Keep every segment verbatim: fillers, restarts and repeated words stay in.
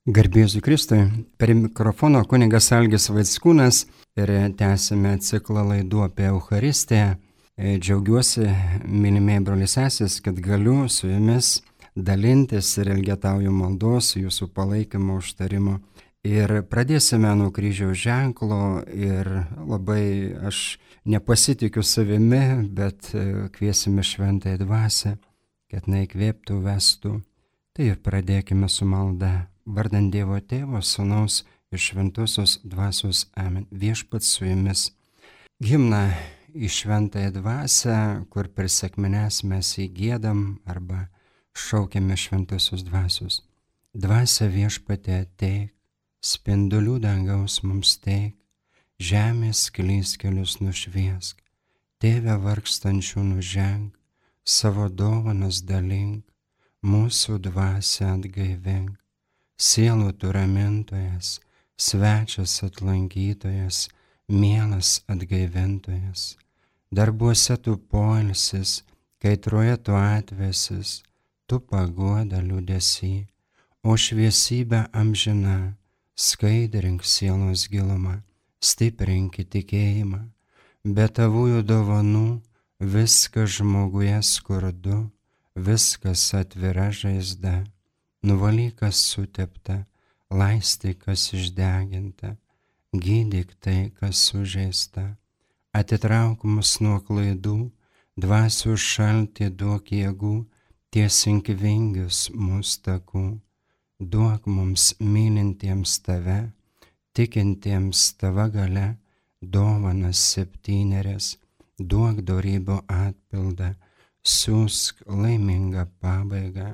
Garbėsiu Kristui, per mikrofono kunigas Algis Vaickūnas ir tęsime ciklą laidų apie Eucharistiją. Džiaugiuosi, mylimieji broliai sesės, kad galiu su jumis dalintis ir elgetauju maldos, jūsų palaikymo, užtarimo. Ir pradėsime nuo kryžiaus ženklo ir labai aš nepasitikiu savimi, bet kviesime šventąją dvasią, kad jinai įkvėptų, vestų. Tai ir pradėkime su malda. Vardant Dievo Tėvo, Sūnaus ir Šventosios Dvasios. Amen. Viešpats su jumis. Himną į šventąją dvasią, kur per sekmines mes įgiedam arba šaukiame Šventosios Dvasios. Dvasia Viešpatie ateik, spindulių dangaus mums teik, žemės klystkelius nušviesk, Tėve vargstančių nuženk, savo dovanas dalink, mūsų dvasią atgaivink. Sielų tu ramintojas, svečias atlankytojas, mielas atgaivintojas. Darbuose tu poilsis, kaitroje tu atvesis, tu paguoda liūdesy, o šviesybę amžina, skaidrink sielos gilumą, stiprink tikėjimą. Be tavųjų dovanų viskas žmoguje skurdu, viskas atvira žaizda. Nuvalyk, kas sutepta, laistyk, kas išdeginta, gydyk tai, kas sužeista. Atitrauk mus nuo klaidų, dvasių šaltį duok jėgų, tiesink vingius mūsų takų. Duok mums mylintiems tave, tikintiems tava galia, dovanas septynerias, duok dorybių atpildą, siųsk laimingą pabaigą,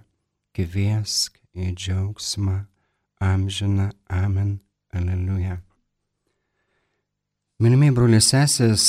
kviesk į džiaugsmą amžiną. Amen. Aleliuja. Mylimieji broliai sesės,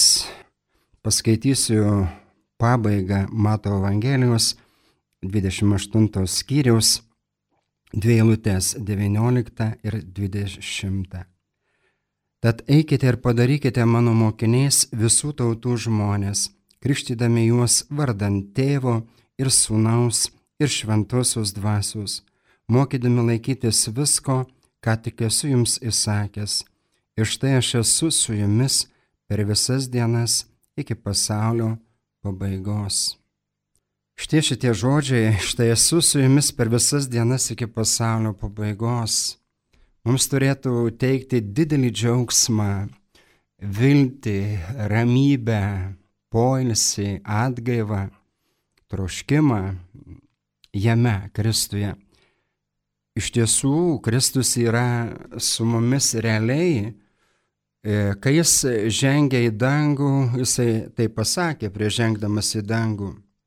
paskaitysiu pabaigą Mato Evangelijos dvidešimt aštuntos skyriaus, dvi eilutės devynioliktą ir dvidešimtą. Tad eikite ir padarykite mano mokiniais visų tautų žmonės, krikštydami juos vardant Tėvo ir Sūnaus ir Šventosios Dvasios, mokydami laikytis visko, ką tik esu jums įsakęs. Ir štai aš esu su jumis per visas dienas iki pasaulio pabaigos. Štai šitie žodžiai, štai esu su jumis per visas dienas iki pasaulio pabaigos, mums turėtų teikti didelį džiaugsmą, viltį, ramybę, poilsį, atgaivą, troškimą jame, Kristuje. Iš tiesų, Kristus yra su mumis realiai. Kai jis žengia į dangų, jisai tai pasakė prieš žengdamas į dangų.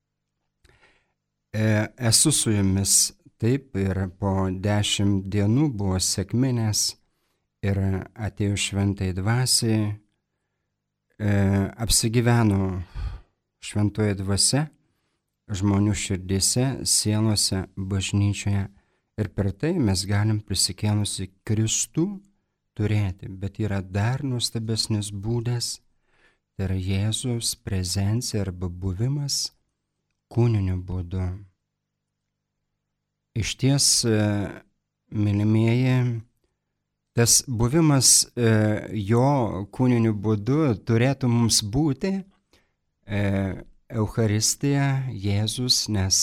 Esu su jumis. Taip, ir po dešimt dienų buvo sekminės ir atėjo šventai dvasiai, apsigyveno šventoje dvasia žmonių širdyse, sielose, bažnyčioje. Ir per tai mes galim prisikėlusi Kristų turėti. Bet yra dar nuostabesnis būdas, tai yra Jėzaus prezencija arba buvimas kūniniu būdu. Iš ties, mylimieji, tas buvimas jo kūniniu būdu turėtų mums būti Eucharistija, Jėzus, nes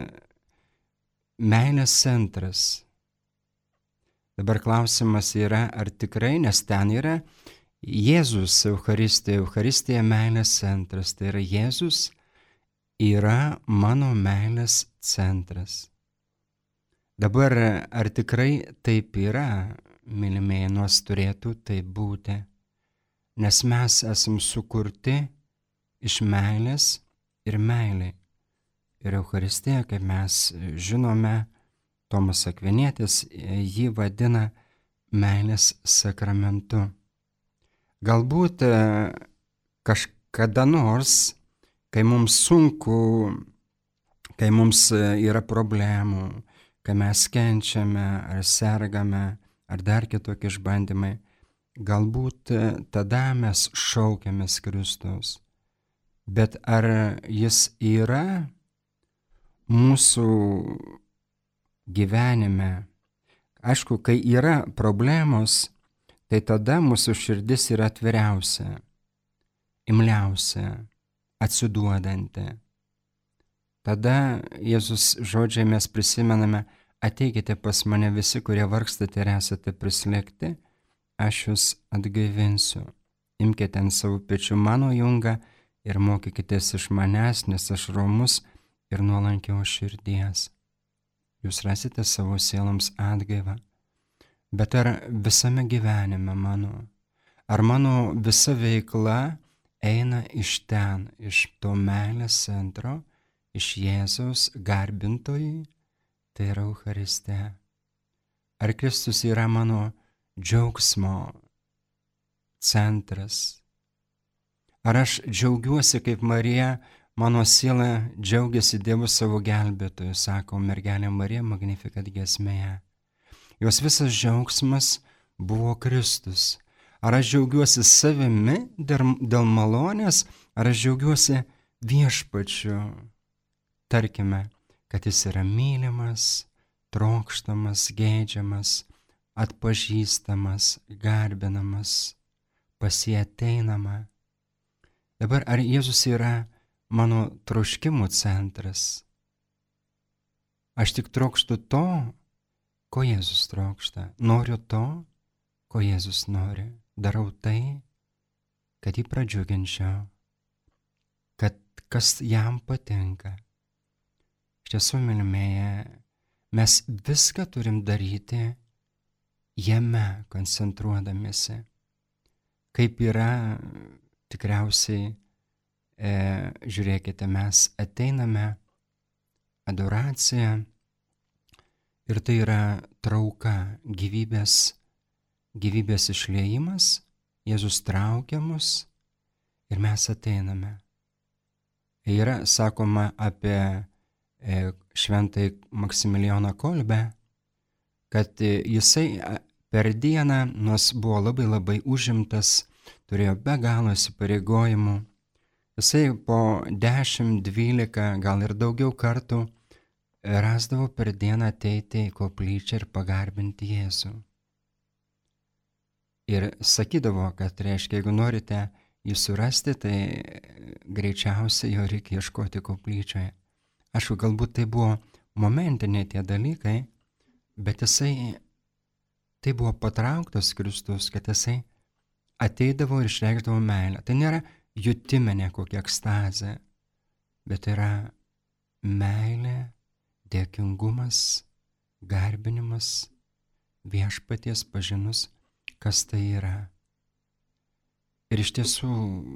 meilės centras. Dabar klausimas yra, ar tikrai, nes ten yra Jėzus Eucharistija, Eucharistija meilės centras. Tai yra Jėzus yra mano meilės centras. Dabar, ar tikrai taip yra, mylimieji, nors turėtų taip būti, nes mes esam sukurti iš meilės ir meilė. Ir Eucharistija, kaip mes žinome, Tomas Akvinietis jį vadina meilės sakramentu. Galbūt kažkada nors, kai mums sunku, kai mums yra problemų, kai mes kenčiame ar sergame, ar dar kitokie išbandymai, galbūt tada mes šaukiamės Kristaus. Bet ar jis yra mūsų gyvenime, Aišku, kai yra problemos, tai tada mūsų širdis yra atviriausia, imliausia, atsiduodanti. Tada Jėzus žodžiai mes prisimename: ateikite pas mane visi, kurie vargstate ir esate prislėgti, aš jūs atgaivinsiu. Imkite ant savo pečių mano jungą ir mokykitės iš manęs, nes aš romus ir nuolankios širdies. Jūs rasite savo sieloms atgaivą. Bet ar visame gyvenime mano, ar mano visa veikla eina iš ten, iš to meilės centro, iš Jėzaus garbintojui, tai yra Eucharistija? Ar Kristus yra mano džiaugsmo centras? Ar aš džiaugiuosi kaip Marija, mano siela džiaugiasi Dievu savo gelbėtoju, sako mergelė Marija Magnificat giesmėje. Jos visas džiaugsmas buvo Kristus. Ar aš džiaugiuosi savimi dėl malonės, ar aš džiaugiuosi viešpačiu? Tarkime, kad jis yra mylimas, trokštamas, geidžiamas, atpažįstamas, garbinamas, pas jį ateinama. Dabar ar Jėzus yra mano troškimų centras? Aš tik trokštu to, ko Jėzus trokšta. Noriu to, ko Jėzus nori. Darau tai, kad jį pradžiuginčiau, kad kas jam patinka. Iš tiesų, mylimieji, mes viską turim daryti jame koncentruodamiesi. Kaip yra, tikriausiai, e, žiūrėkite, mes ateiname adoraciją ir tai yra trauka, gyvybės, gyvybės išliejimas, Jėzus traukia mus ir mes ateiname. Yra sakoma apie e, šventai Maksimilijoną Kolbę, kad jisai per dieną, nors buvo labai labai užimtas, turėjo be galo įsipareigojimų, jisai po dešimt, dvylika, gal ir daugiau kartų rasdavo per dieną ateiti į koplyčią ir pagarbinti Jėzų. Ir sakydavo, kad reiškia, jeigu norite jį surasti, tai greičiausiai jo reikia ieškoti koplyčioje. Aišku, galbūt tai buvo momentiniai tie dalykai, bet jisai, tai buvo patrauktas Kristus, kad jisai ateidavo ir išreikšdavo meilę. Tai nėra jutiminė kokia ekstazė, bet yra meilė, dėkingumas, garbinimas, viešpaties pažinus, kas tai yra. Ir iš tiesų,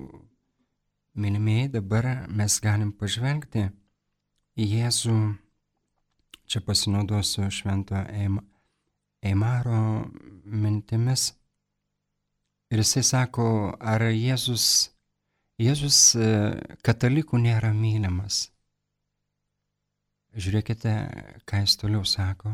mylimieji, dabar mes galim pažvelgti į Jėzų, čia pasinaudosiu švento Eimaro mintimis. Ir jisai sako, ar Jėzus, Jėzus katalikų nėra mylimas. Žiūrėkite, ką jis toliau sako.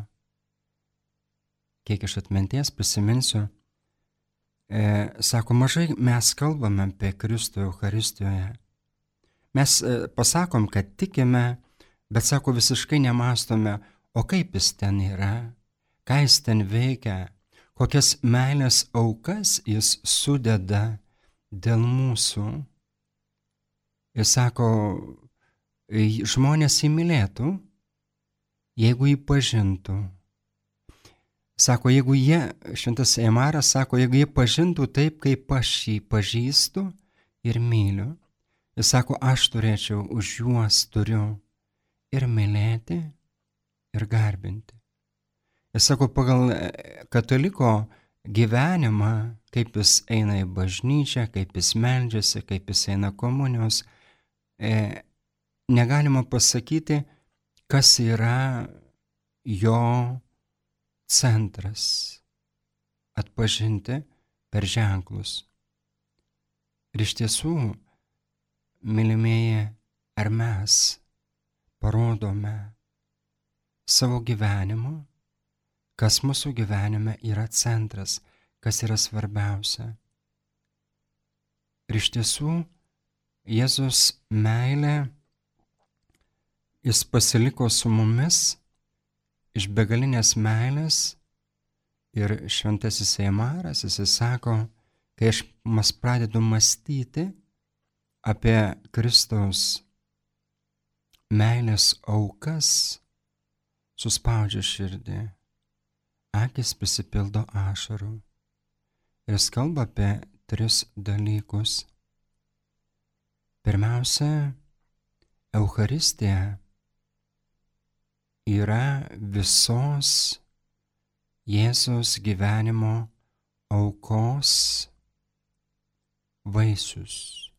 Kiek iš atminties prisiminsiu, e, sako, mažai mes kalbame apie Kristų Eucharistijoje. Mes e, pasakom, kad tikime, bet sako, visiškai nemastome, o kaip jis ten yra, ką jis ten veikia, kokias meilės aukas jis sudeda dėl mūsų. Jis sako, žmonės jį mylėtų, jeigu jį pažintų. Sako, jeigu jie, šventas Eimaras sako, jeigu jie pažintų taip, kaip aš jį pažįstu ir myliu, jis sako, aš turėčiau už juos turiu ir mylėti, ir garbinti. Jis sako, pagal kataliko gyvenimą, kaip jis eina į bažnyčią, kaip jis meldžiasi, kaip jis eina komunijos, e, negalima pasakyti, kas yra jo centras, atpažinti per ženklus. Ir iš tiesų, mylimieji, ar mes parodome savo gyvenimu, kas mūsų gyvenime yra centras, kas yra svarbiausia. Ir iš tiesų, Jėzus meilė, jis pasiliko su mumis iš begalinės meilės, Ir šventasis Eimaras, jis sako, kai aš mas pradedu mąstyti apie Kristaus meilės aukas, suspaudžia širdį, akis prisipildo ašarų. Ir jis kalba apie tris dalykus. Pirmiausia, Eucharistija yra visos Jėzaus gyvenimo aukos vaisius.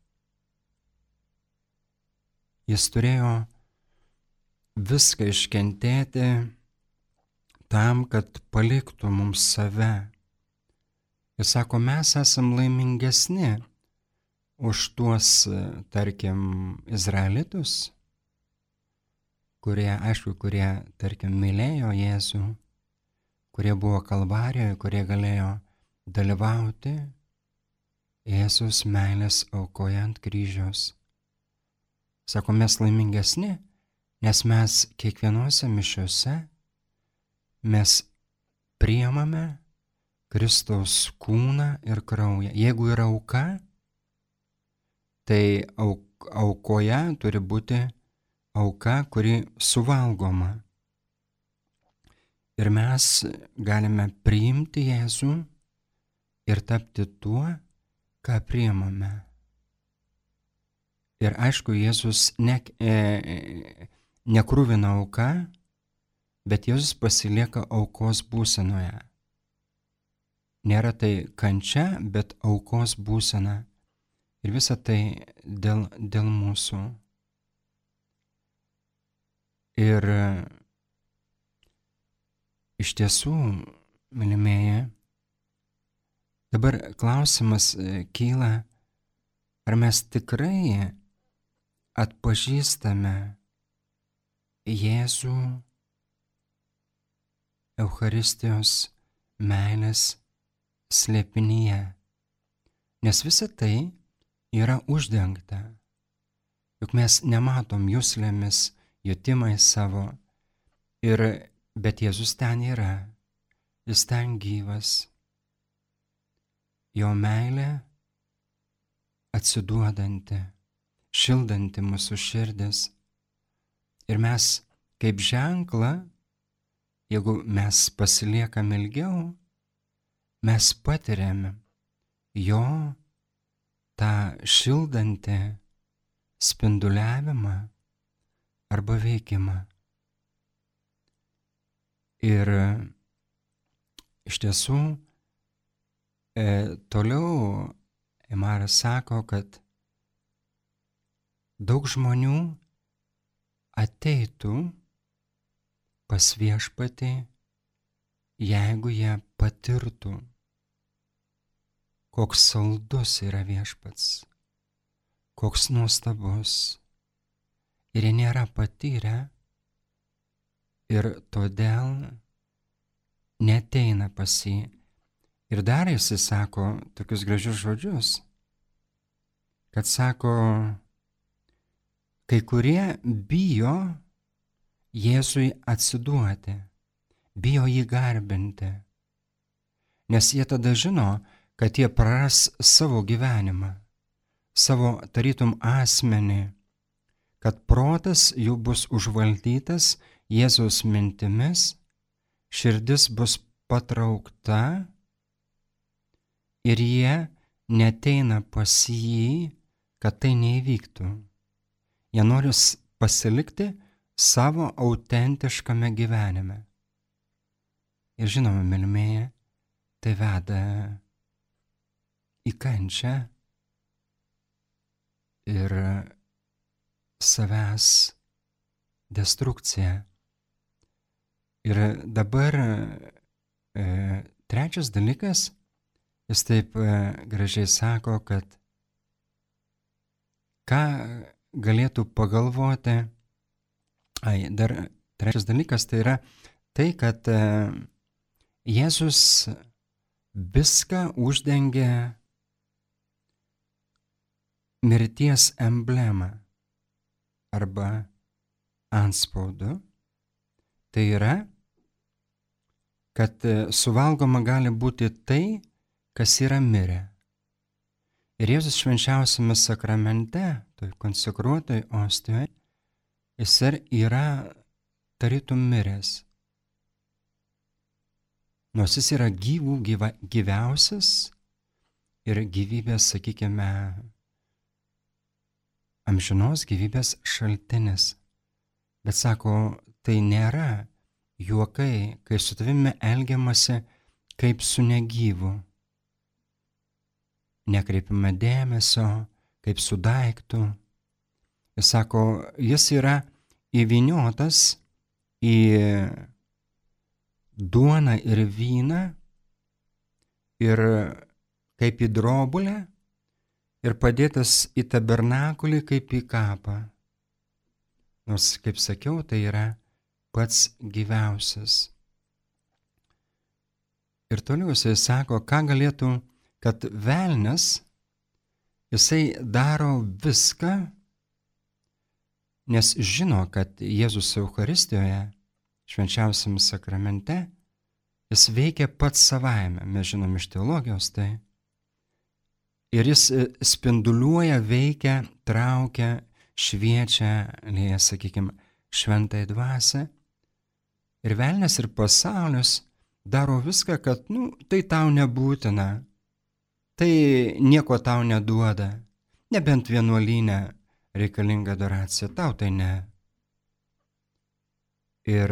Jis turėjo viską iškentėti tam, kad paliktų mums save. Ir sako, mes esam laimingesni už tuos, tarkim, izraelitus, kurie, aišku, kurie, tarkim, mylėjo Jėzų, kurie buvo Kalvarijoje, kurie galėjo dalyvauti Jėzus meilės aukoje ant kryžiaus. Sako, mes laimingesni, nes mes kiekvienose mišiuose mes priimame Kristaus kūną ir kraują. Jeigu yra auka, tai auk, aukoje turi būti auka, kuri suvalgoma. Ir mes galime priimti Jėzų ir tapti tuo, ką priimame. Ir aišku, Jėzus ne, e, nekruvina auka, bet Jėzus pasilieka aukos būsenoje. Nėra tai kančia, bet aukos būsena. Ir visa tai dėl, dėl mūsų. Ir iš tiesų, mylimieji, dabar klausimas kyla, ar mes tikrai atpažįstame Jėzų Eucharistijos meilės slėpinyje, nes visa tai yra uždengta. Juk mes nematom juslėmis, jutimais savo, ir, bet Jėzus ten yra, jis ten gyvas. Jo meilė atsiduodanti, šildanti mūsų širdis. Ir mes kaip ženklą, jeigu mes pasiliekam ilgiau, mes patiriame jo tą šildantį spinduliavimą arba veikimą. Ir iš tiesų e, toliau Eimaras sako, kad daug žmonių ateitų pas viešpatį, jeigu jie patirtų, koks saldus yra viešpats, koks nuostabus, ir jie nėra patyrę, ir todėl neateina pas jį. Ir dar jis sako tokius gražius žodžius, kad sako, kai kurie bijo Jėzui atsiduoti, bijo jį garbinti, nes jie tada žino, kad jie praras savo gyvenimą, savo tarytum asmenį, kad protas jų bus užvaldytas Jėzaus mintimis, širdis bus patraukta ir jie neateina pas jį, kad tai neįvyktų. Jie nori pasilikti savo autentiškame gyvenime. Ir žinoma, mylimieji, tai veda į kančią ir savęs destrukciją. Ir dabar e, trečias dalykas, jis taip e, gražiai sako, kad ką galėtų pagalvoti, ai, dar trečias dalykas tai yra tai, kad e, Jėzus viską uždengia mirties emblemą arba antspaudu. Tai yra, kad suvalgoma gali būti tai, kas yra mirę. Ir Jėzus švenčiausiame sakramente, toj konsekruotoj ostijoje, jis yra tarytum miręs. Nors jis yra gyvų gyva, gyviausias ir gyvybės, sakykime, amžinos gyvybės šaltinis. Bet sako, tai nėra juokai, kai su tavimi elgiamasi kaip su negyvu. Nekreipiame dėmesio, kaip su daiktu. Jis sako, jis yra įvyniotas į duoną ir vyną ir kaip į drobulę ir padėtas į tabernakulį kaip į kapą. Nors, kaip sakiau, tai yra pats gyviausias. Ir toliau jisai sako, ką galėtų, kad velnias, jisai daro viską, nes žino, kad Jėzus Eucharistijoje, švenčiausiame sakramente, jis veikia pats savaime, mes žinom iš teologijos tai. Ir jis spinduliuoja, veikia, traukia, šviečia, lieja, sakykime, šventąją dvasią. Ir velnias ir pasaulis daro viską, kad, nu, tai tau nebūtina, tai nieko tau neduoda, nebent vienuolyne reikalinga adoracija, tau tai ne. Ir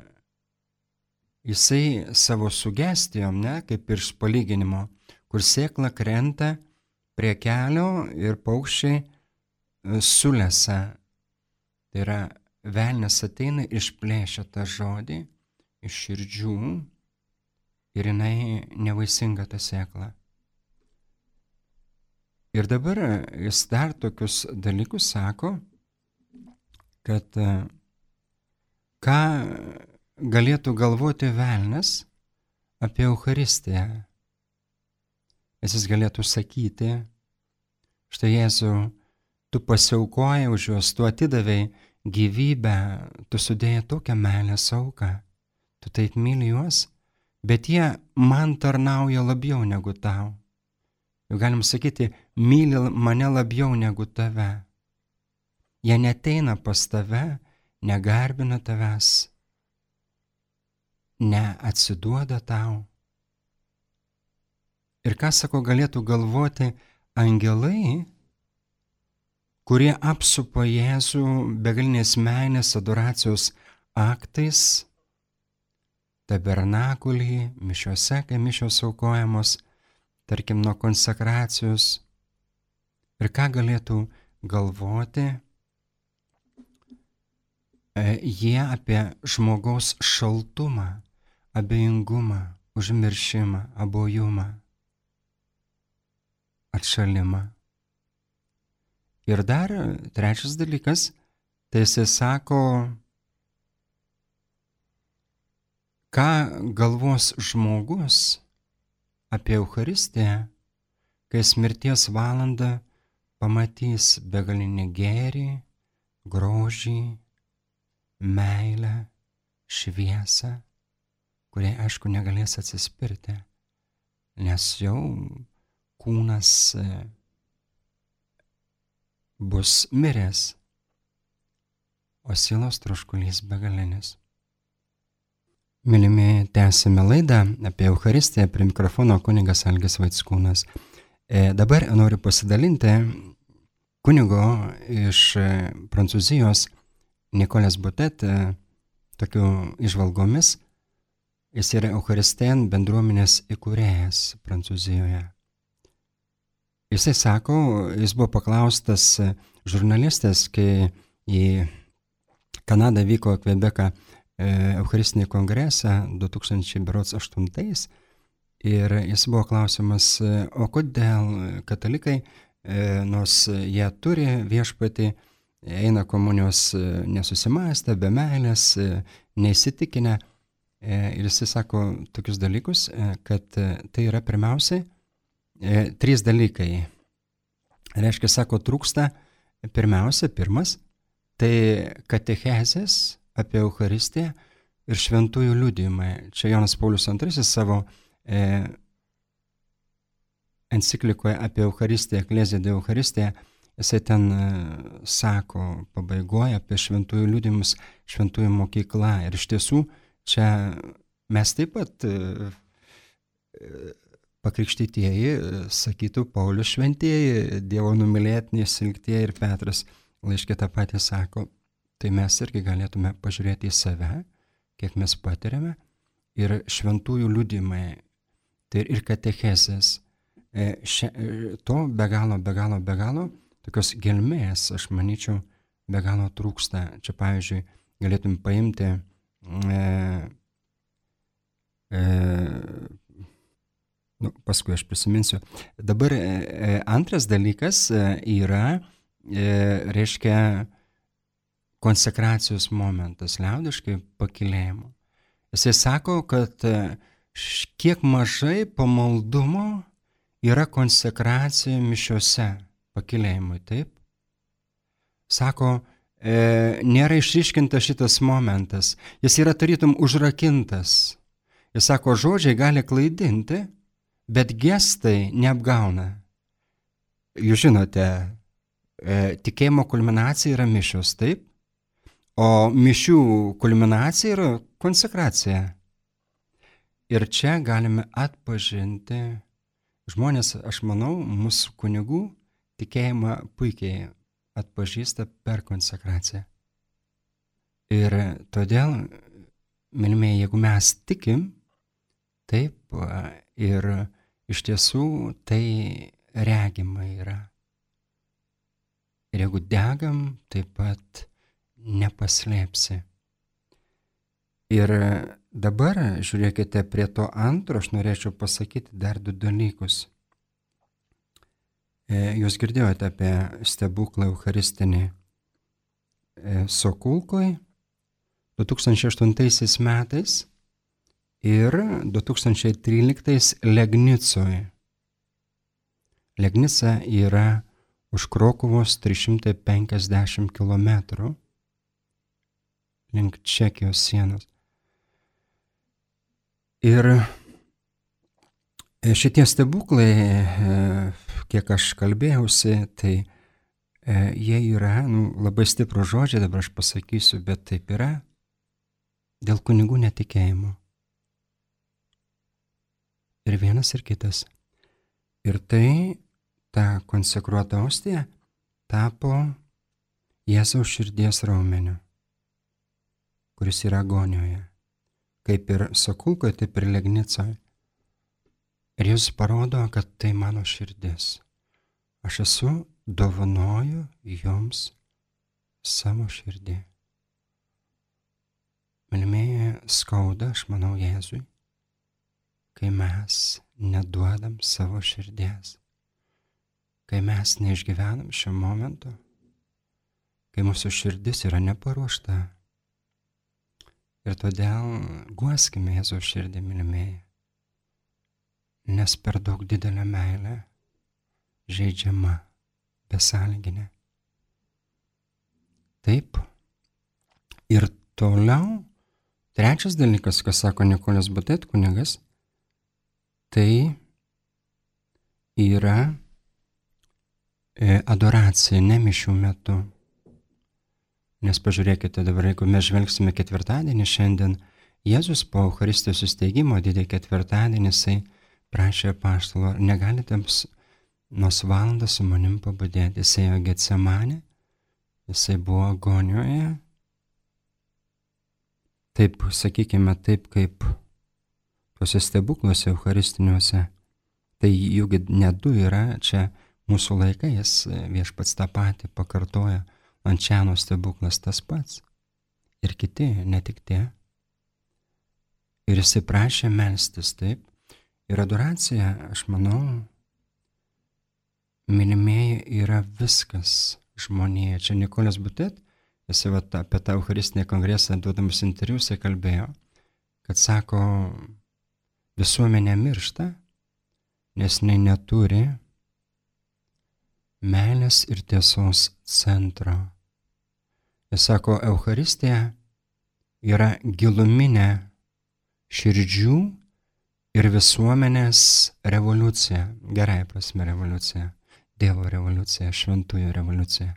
jisai savo sugestijom, ne, kaip ir iš palyginimo, kur sėkla krenta prie kelio ir paukščiai sulesa. Tai yra, velnias ateina, išplėšia tą žodį iš širdžių ir jinai nevaisinga ta sėkla. Ir dabar jis dar tokius dalykus sako, kad ką galėtų galvoti velnias apie Eucharistiją. Nes jis galėtų sakyti, štai Jėzau, tu pasiaukojai už juos, tu atidavei gyvybę, tu sudėjai tokią meilės auką, tu taip myli juos, bet jie man tarnauja labiau negu tau. Jau galim sakyti, myli mane labiau negu tave. Jie neteina pas tave, negarbina tavęs, neatsiduoda tau. Ir ką, sako, galėtų galvoti angelai, kurie apsupa Jėzų begalinės meilės adoracijos aktais, tabernakulį, mišiose, kai mišios aukojamos, tarkim, nuo konsekracijos. Ir ką galėtų galvoti jie apie žmogaus šaltumą, abejingumą, užmiršimą, abojumą, atšalimą. Ir dar trečias dalykas, tai jisai sako, ką galvos žmogus apie Eucharistiją, kai jis mirties valandą pamatys begalinį gėrį, grožį, meilę, šviesą, kuriai, aišku, negalės atsispirti, nes jau kūnas bus miręs, o sielos troškulys begalinis. Mylimi, tęsime laidą apie Eucharistiją, prie mikrofono kunigas Algis Vaickūnas. E, dabar noriu pasidalinti kunigo iš Prancūzijos Nicolas Botet tokių įžvalgomis. Jis yra Eucharistien bendruomenės įkūrėjas Prancūzijoje. Jisai sako, jis buvo paklaustas žurnalistės, kai į Kanadą vyko Kvebeką Eucharistinį kongresą du tūkstančiai aštuntais ir jis buvo klausimas, o kodėl katalikai, nors jie turi viešpatį, eina komunijos nesusimąstę, be meilės, neįsitikinę. Ir jisai sako tokius dalykus, kad tai yra pirmiausiai trys dalykai. Reiškia, sako, trūksta pirmiausia, pirmas, tai katechezės apie Eucharistiją ir šventųjų liudijimai. Čia Jonas Paulius antrasis savo e, enciklikoje apie Eucharistiją, Ecclesia de Eucharistiją, jisai ten e, sako pabaigoje apie šventųjų liudijimus, šventųjų mokykla. Ir iš tiesų čia mes taip pat e, e, pakrikštytieji, sakytų Paulius šventieji, Dievo numylėtiniai, silktieji, ir Petras laiške tą patį sako. Tai mes irgi galėtume pažiūrėti į save, kiek mes patiriame, ir šventųjų liudijimai, tai ir katechezės. Šia, to be galo, be galo, be galo, tokios gelmės, aš manyčiau, be galo trūksta. Čia, pavyzdžiui, galėtum paimti e, e, nu, paskui aš prisiminsiu. Dabar e, antras dalykas yra, e, reiškia, konsekracijos momentas, liaudiškai pakylėjimo. Jisai sako, kad kiek mažai pamaldumo yra konsekracija mišiose pakylėjimui, taip? Sako, e, nėra išryškintas šitas momentas, jis yra tarytum užrakintas. Jis sako, žodžiai gali klaidinti, bet gestai neapgauna. Jūs žinote, e, tikėjimo kulminacija yra mišios, taip? O mišių kulminacija yra konsekracija. Ir čia galime atpažinti žmonės, aš manau, mūsų kunigų tikėjimą puikiai atpažįsta per konsekraciją. Ir todėl, mylimieji, jeigu mes tikim, taip, ir iš tiesų tai regima yra. Ir jeigu degam, taip pat nepaslėpsi. Ir dabar, žiūrėkite, prie to antro aš norėčiau pasakyti dar du dalykus. Jūs girdėjote apie stebuklą Eucharistinį Sokulkoj du tūkstančiai aštuntaisiais metais ir du tūkstančiai tryliktais Legnicoje. Legnica yra už Krokuvos trys šimtai penkiasdešimt kilometrų link Čekijos sienos. Ir šitie stebuklai, kiek aš kalbėjausi, tai jie yra, nu, labai stiprų žodžiai, dabar aš pasakysiu, bet taip yra dėl kunigų netikėjimo. Ir vienas ir kitas. Ir tai, ta konsekruota ostija, tapo Jėzaus širdies raumeniu, kuris yra agonijoje, kaip ir Sokulkoje, taip ir Legnicoje. Ir jis parodo, kad tai mano širdis. Aš esu, dovanoju jums savo širdį. Mylimieji, skauda, aš manau, Jėzui, kai mes neduodam savo širdies, kai mes neišgyvenam šio momento, kai mūsų širdis yra neparuošta. Ir todėl guoskime Jėzaus širdį, mylimieji, nes per daug didelė meilė žeidžiama, besąlyginė. Taip. Ir toliau, trečias dalykas, ką sako Nikolas Butet kunigas, tai yra adoracija ne mišių metu. Nes pažiūrėkite dabar, jeigu mes žvelgsime ketvirtadienį šiandien, Jėzus po Eucharistijos įsteigimo didįjį ketvirtadienį jisai prašė apaštalo, ar negalite nors valandą su manim pabudėti. Jisai ėjo Getsemanę, jisai buvo agonijoje. Taip, sakykime, taip kaip tuose stebukluose eucharistiniuose. Tai juk ne du yra, čia mūsų laikais viešpats tą patį pakartoja. Ančiano stebuklas tas pats. Ir kiti, ne tik tie. Ir jisai prašė melstis, taip. Ir adoracija, aš manau, mylimieji, yra viskas žmonėje. Čia Nikolas Butet, jisai vat, apie tą Eucharistinį kongresą duodamas interviu, jisai kalbėjo, kad sako, visuomenė miršta, nes jinai neturi meilės ir tiesos centro. Jis sako, Eucharistija yra giluminė širdžių ir visuomenės revoliucija, gerai prasme revoliucija, Dievo revoliucija, šventųjų revoliucija.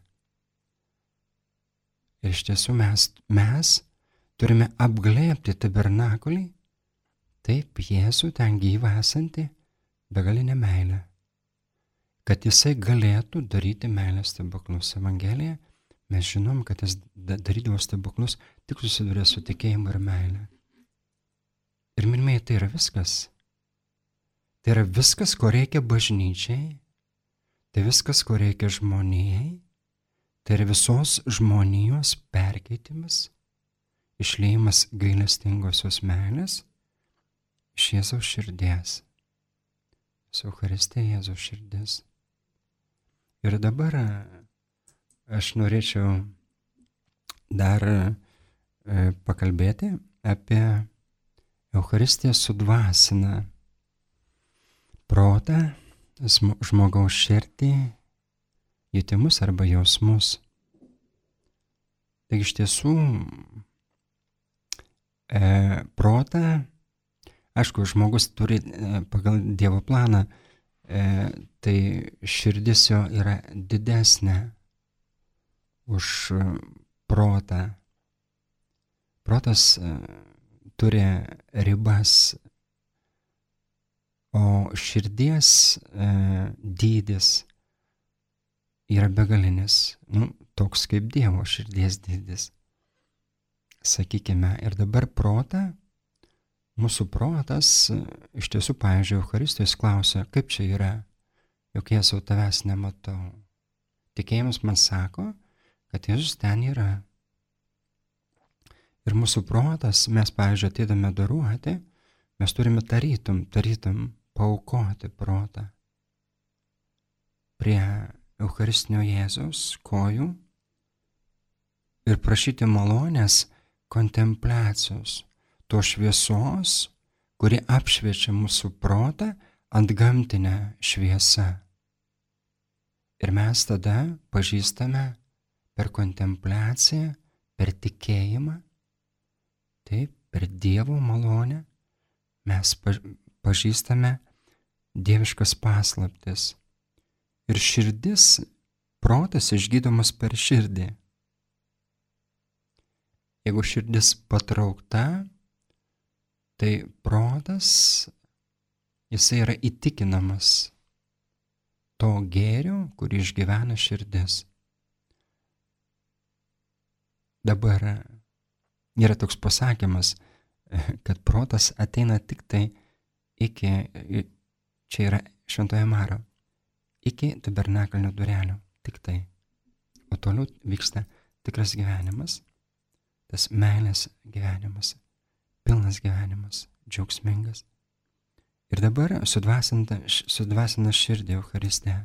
Ir iš tiesų mes, mes turime apglėbti tabernakulį, taip Jėzų ten gyvą esantį begalinę meilę, kad jisai galėtų daryti meilės stebuklus. Evangelija mes žinom, kad jis darydavo stebuklus tik susidūrė su tikėjimu ir meilė. Ir mylimieji, tai yra viskas. Tai yra viskas, ko reikia bažnyčiai, tai viskas, ko reikia žmonijai, tai yra visos žmonijos perkeitimas, išliejimas gailestingosios meilės iš Jėzaus širdies. Su Eucharistija Jėzaus širdis. Ir dabar aš norėčiau dar pakalbėti apie Eucharistija sudvasina protą, žmogaus širdį, jutimus arba jausmus. Taigi iš tiesų e, protą, aišku, žmogus turi e, pagal Dievo planą, e, tai širdis jo yra didesnė už protą. Protas e, turi ribas, o širdies e, dydis yra begalinis, nu, toks kaip Dievo širdies dydis. Sakykime, ir dabar protą, mūsų protas, iš tiesų, pavyzdžiui, Eucharistijos klausia, kaip čia yra, juk Jėzau tavęs nematau. Tikėjimas man sako, kad Jėzus ten yra. Ir mūsų protas, mes, pavyzdžiui, ateidami adoruoti, mes turime tarytum, tarytum paaukoti protą prie Eucharistinio Jėzaus kojų ir prašyti malonės kontempliacijos, to šviesos, kuri apšviečia mūsų protą antgamtinę šviesą. Ir mes tada pažįstame per kontempliaciją, per tikėjimą, taip, per Dievo malonę, mes pažįstame dieviškas paslaptis. Ir širdis, protas išgydomas per širdį. Jeigu širdis patraukta, tai protas, jisai yra įtikinamas to gėrio, kurį išgyvena širdis. Dabar yra toks pasakymas, kad protas ateina tik tai iki, čia yra Šventojo Maro, iki tabernakalnio durelių, tik tai. O toliau vyksta tikras gyvenimas, tas meilės gyvenimas, pilnas gyvenimas, džiaugsmingas. Ir dabar sudvasina širdį Eucharistija.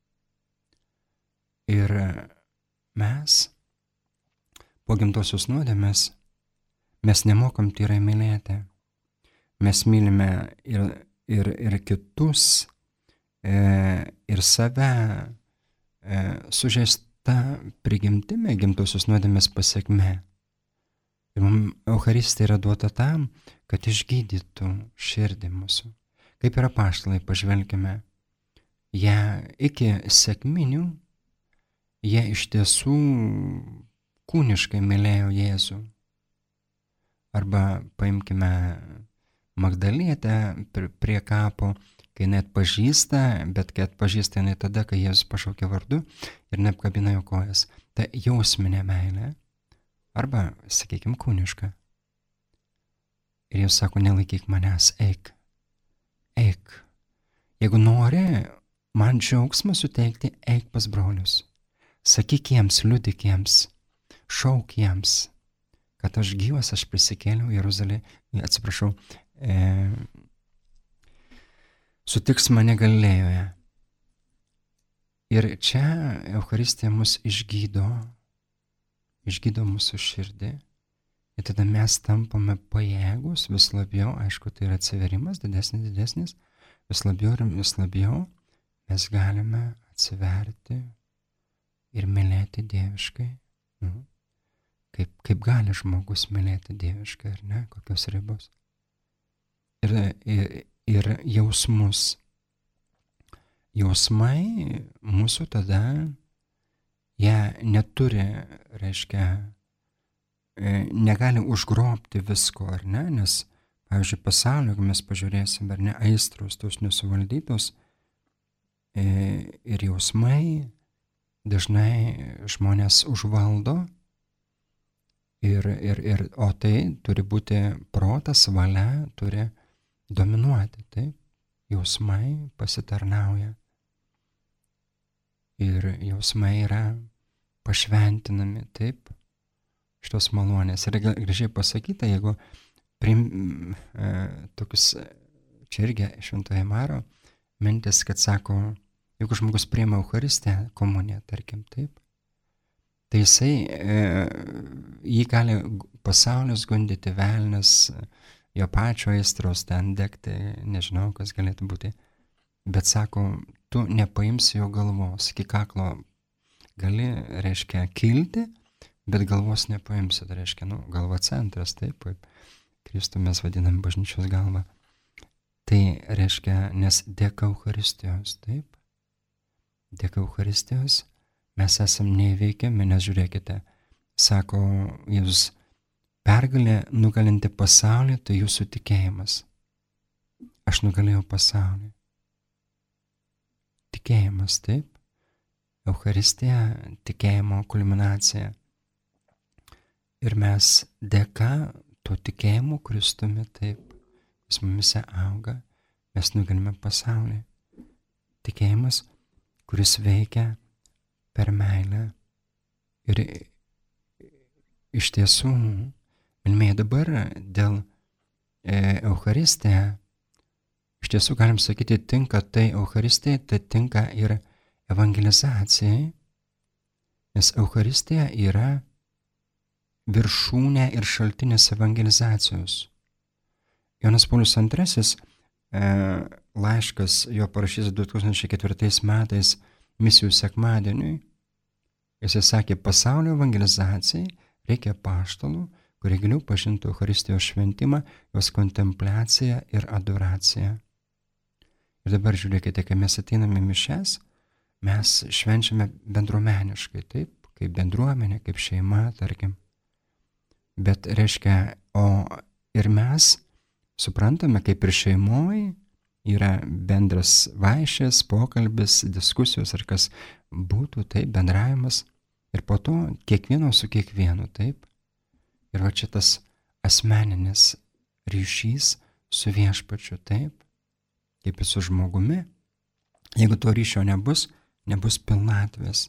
Ir mes, po gimtosios nuodėmės, mes nemokam tyrai mylėti. Mes mylime ir, ir, ir kitus, e, ir save e, sužeista prigimtimi, gimtosios nuodėmės pasekme. Ir mums Eucharistija yra duota tam, kad išgydytų širdį mūsų. Kaip yra apaštalai, pažvelkime, jie iki sekminių, jie iš tiesų kūniškai mylėjo Jėzų. Arba paimkime Magdalietę prie kapo, kai net pažįsta, bet kai atpažįsta jinai tada, kai Jėzus pašaukė vardu ir neapkabina jo kojas. Tai jausminė meilė, arba, sakykime, kūniška. Ir Jėzus sako, nelaikyk manęs, eik, eik. Jeigu nori man džiaugsmą suteikti, eik pas brolius. Sakyk jiems, liudyk jiems, šauk jiems, kad aš gyvas, aš prisikėliau Jeruzalė, atsiprašau, e, sutiks mane Galilėjoje. Ir čia Eucharistija mus išgydo, išgydo mūsų širdį, ir tada mes tampame pajėgus vis labiau, aišku, tai yra atsiverimas, didesnis, didesnis, vis labiau ir vis labiau mes galime atsiverti ir mylėti dieviškai. Mhm. kaip, kaip gali žmogus mylėti dieviškai, ar ne, kokios ribos. Ir, ir, ir jausmus. Jausmai mūsų tada, jie neturi, reiškia, negali užgrobti visko, ar ne, nes, pavyzdžiui, pasaulio, jeigu mes pažiūrėsim, ar ne, aistros, tos nesuvaldytos ir jausmai dažnai žmonės užvaldo, ir, ir, ir, o tai turi būti protas, valia, turi dominuoti, taip, jausmai pasitarnauja. Ir jausmai yra pašventinami, taip, šitos malonės. Ir gražiai pasakyta, jeigu prim, e, tokius, čia irgi Šventojo Maro mintis, kad sako, jeigu žmogus priima Eucharistiją, komuniją, tarkim, taip, tai jisai, e, jį gali pasaulis gundyti, velnias, jo pačio aistros ten degti, nežinau, kas galėtų būti, bet sako, tu nepaimsi jo galvos, iki kaklo gali, reiškia, kilti, bet galvos nepaimsi, tai reiškia, nu, galva centras, taip, kaip Kristų mes vadinam bažnyčios galvą. Tai reiškia, nes dėka Eucharistijos, taip, dėka Eucharistijos mes esam neįveikiami, nes žiūrėkite, sako Jėzus, pergalė nugalinti pasaulį, tai jūsų tikėjimas. Aš nugalėjau pasaulį. Tikėjimas, taip. Eucharistija, tikėjimo kulminacija. Ir mes dėka to tikėjimo Kristumi, taip, jis mumise auga, mes nugalime pasaulį. Tikėjimas, kuris veikia per meilę. Ir iš tiesų, mylimieji, dabar dėl e, Eucharistija, iš tiesų galim sakyti, tinka tai Eucharistijai, tai tinka ir evangelizacijai, nes Eucharistija yra viršūnė ir šaltinis evangelizacijos. Jonas Paulius antrasis e, laiškas, jo parašys du tūkstančiai ketvirtais metais misijų sekmadieniui, jisai sakė, pasaulio evangelizacijai reikia apaštalų, kurie giliau pažintų Eucharistijos šventimą, jos kontempliaciją ir adoraciją. Ir dabar žiūrėkite, kai mes ateiname mišias, mes švenčiame bendruomeniškai, taip, kaip bendruomenė, kaip šeima, tarkim. Bet reiškia, o ir mes suprantame, kaip ir šeimoje yra bendras vaišės, pokalbis, diskusijos ar kas būtų, taip, bendravimas. Ir po to kiekvieno su kiekvienu, taip. Ir va čia tas asmeninis ryšys su viešpačiu, taip, kaip ir su žmogumi. Jeigu to ryšio nebus, nebus pilnatvės.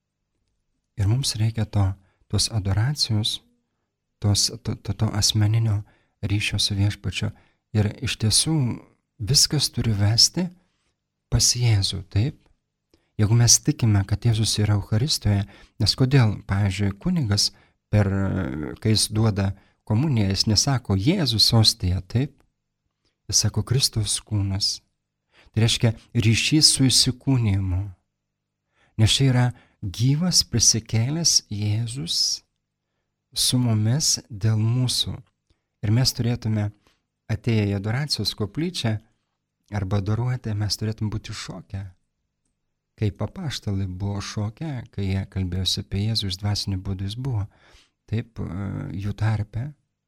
Ir mums reikia to, tos adoracijos, tos, to, to, to asmeninio ryšio su viešpačiu. Ir iš tiesų viskas turi vesti pas Jėzų, taip. Jeigu mes tikime, kad Jėzus yra Eucharistijoje, nes kodėl, pavyzdžiui, kunigas, per, kai jis duoda komuniją, jis nesako Jėzus ostija, taip, jis sako Kristaus kūnas. Tai reiškia ryšys su įsikūnijimu. Nes čia yra gyvas prisikėlęs Jėzus su mumis dėl mūsų. Ir mes turėtume atėję į adoracijos koplyčią arba adoruoti, mes turėtume būti šokę. Kaip apaštalai buvo šokę, kai jie kalbėjosi apie Jėzų, iš dvasinių būdų jis buvo, taip, jų tarpe.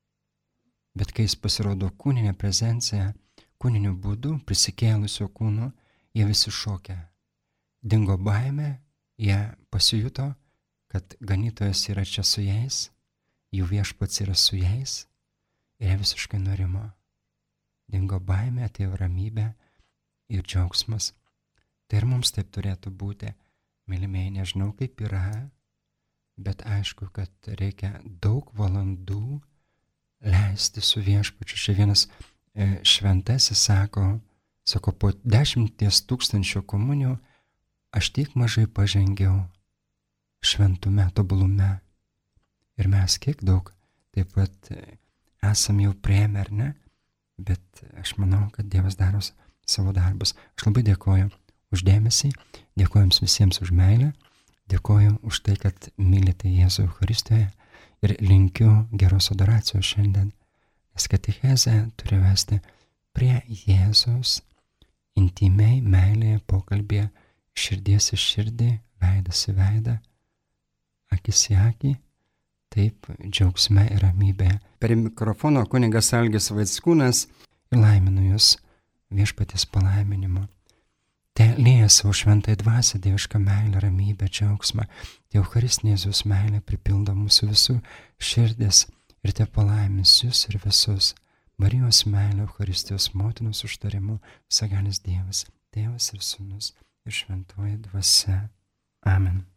Bet kai jis pasirodo kūninė prezencija, kūniniu būdu, prisikėlusio kūnu, jie visi šokę. Dingo baimė, jie pasijuto, kad ganytojas yra čia su jais, jų viešpats yra su jais, ir jie visiškai nurimo. Dingo baimė, atėjo ramybė ir džiaugsmas. Tai ir mums taip turėtų būti, mylimieji, nežinau kaip yra, bet aišku, kad reikia daug valandų leisti su viešpačiu. Čia vienas e, šventasis sako, sako, po dešimties tūkstančių komunijų aš tiek mažai pažengiau šventume, tobulume. Ir mes kiek daug taip pat esam jau priėmę, ar ne? Bet aš manau, kad Dievas daro savo darbus. Aš labai dėkoju už dėmesį, dėkoju jums visiems už meilę, dėkoju už tai, kad mylite Jėzų Eucharistijoje ir linkiu geros adoracijos šiandien, nes katechezė turi vesti prie Jėzaus intimiai, meilėje, pokalbėje, širdies į širdį, veidas į veidą, akis į akį, taip džiaugsme ir ramybėje. Per mikrofono kunigas Algis Vaickūnas ir laiminu jūs viešpaties palaiminimu. Te lieja savo šventąją dvasią, dievišką meilę, ramybę, džiaugsmą. Te Eucharistinė Jėzaus meilė pripildo mūsų visų širdis ir te palaimins jūs ir visus. Marijos meilė, Eucharistijos motinos užtarimu, visagalis Dievas, Tėvas ir Sūnus ir šventoji dvasia. Amen.